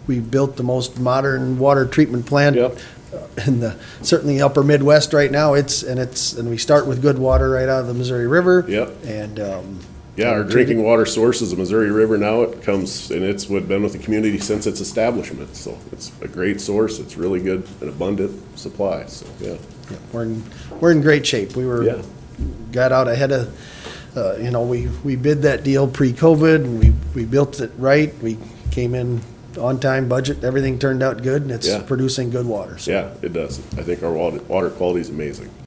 we built the most modern water treatment plant Yep. in the certainly upper Midwest right now. And we start with good water right out of the Missouri River. Yep. And Yeah, our drinking water source is the Missouri River now. It comes, and it's been with the community since its establishment. So it's a great source. It's really good and abundant supply. So, yeah. we're in great shape. Yeah. Got out ahead of, we bid that deal pre-COVID, and we built it right. We came in on time, budget, everything turned out good, and it's Yeah. producing good water. So. Yeah, it does. I think our water quality is amazing.